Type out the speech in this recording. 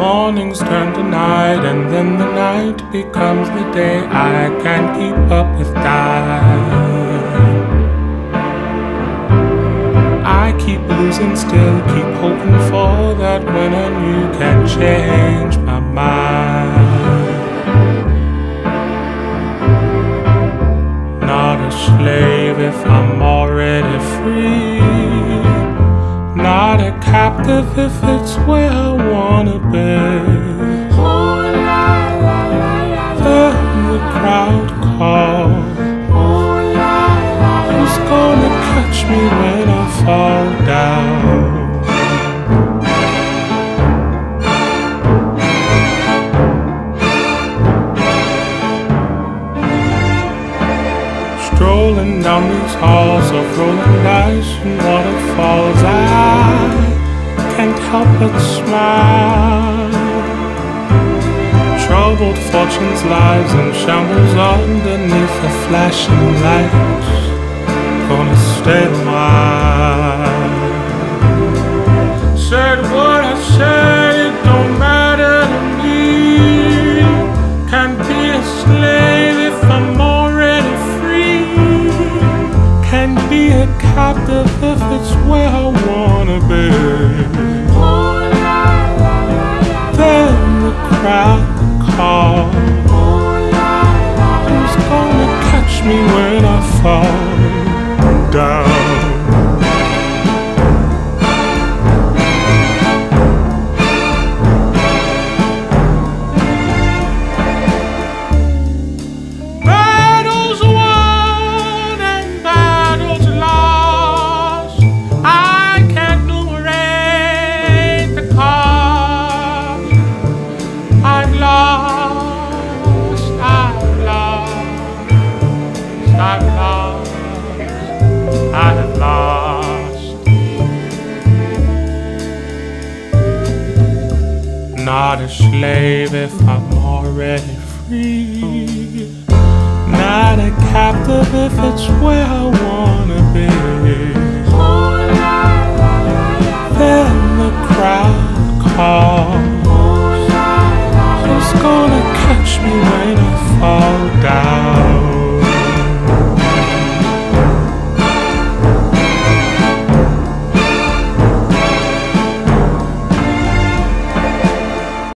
mornings turn to night, and then the night becomes the day. I can't keep up with time. I keep losing still, keep hoping for that when and you can change my mind. Not a slave if I'm already free, not a captive if it's where I wanna be. Then the crowd calls. Who's gonna catch me when I fall down? Strolling down these halls of rolling dice and waterfalls, I can't help but smile. Troubled fortunes, lives and shambles underneath the flashing lights, gonna stay a while. Said what I said, it don't matter to me. Can't be a slave if I'm already free. Can't be a captive if it's where I wanna be. Then the crowd calls. Who's gonna catch me when I fall down? Battles won and battles lost, I can't numerate the cost. I've lost, I've lost, I've lost, I have lost. Not a slave if I'm already free, not a captive if it's where I wanna be. Then the crowd calls. Who's gonna catch me when I fall down?